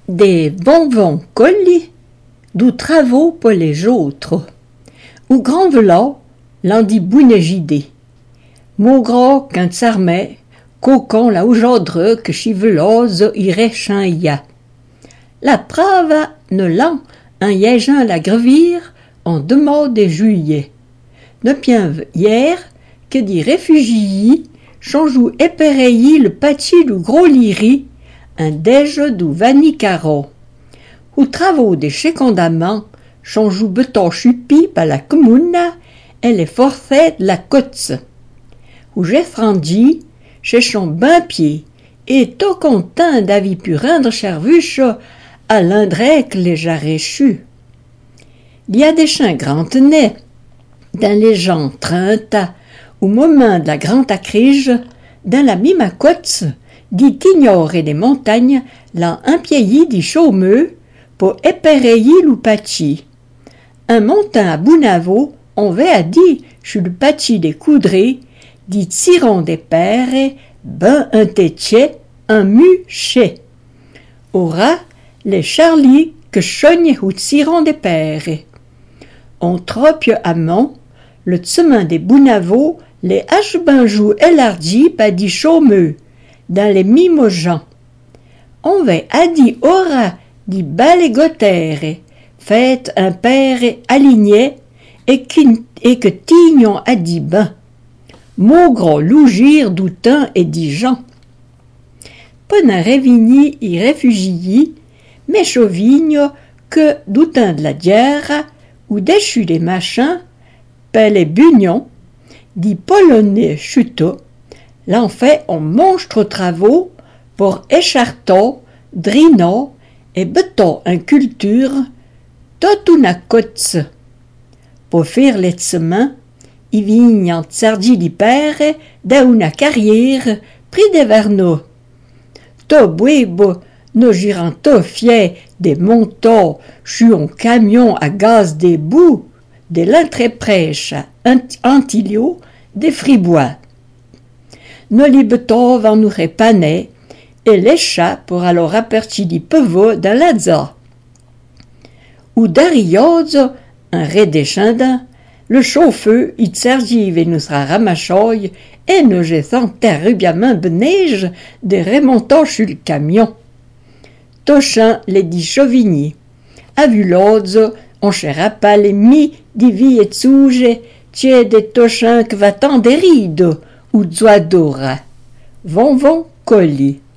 des bonbons colis, d'où travaux pour les autres. Ou grand velot, l'en dit bounégidé. Mot qu'un tsarmet, cocon la aujourd'hui que chivelose irait chanya. La prava ne l'an, un yégeant la grevire, en deux mois de juillet. Ne bien hier, que dit réfugiés, chanjou épereillis le pati du gros liri, un déj du vanicaro. Ou travaux des chécondaments, chanjou beton chupi par la communa, et les forfaits de la côte. Ou j'ai frandi, chez son bain pied, et tout content d'avis pu rendre chervuche à l'indrec les jarréchus. Il y a des chiens grand nez, dans les gens 30, au moment de la grande acrige, dans la mime côte, dit ignore et des montagnes, l'an impiéi dit chaumeux, pour épereillir l'oupati. Un montant à Bounavo, on va à dit, sur le pati des coudrés, dit tiron des pères, ben un tétier, un muché. Aura, les charlies que chogne ou tiron des pères. On tropie à mont, le tsemin des Bounavo, les hachebenjous élardis pas dit chaumeux, dans les mimojans. On va à dit aura, dit balégotere, faites un père aligné, et que tignon a dit ben. Maugre lougir doutin et dit Jean. Pena révigny y réfugié, mais chauvigne que doutin de la dière, ou déchu des machins, pelle et bugnon, dit polonais chuteau, l'en fait en monstre travaux, pour écharto, drino, et beton en culture, tout una côte. Pour faire les tsemains, il vigne en tsardi di père, da una carrière, pris des verneaux. To buebo, no giranto fier des montants, chu en camion à gaz des bouts, de l'entrepêche antilio, des fribois. No libetov en nous répanait, et les chats pour alors aperti di peveau dans la za. Ou d'ariozo, un ré des chandins, le chauffe-feu, il sergive et nous sera ramachoy, et nous jetons terriblement beneige de remontant sur le camion. Tochin les dit Chauvigny. A vu l'autre, on chera pas les mi divi et souge, tiens des tochins que va tant des rides, ou zoadora. Von colis.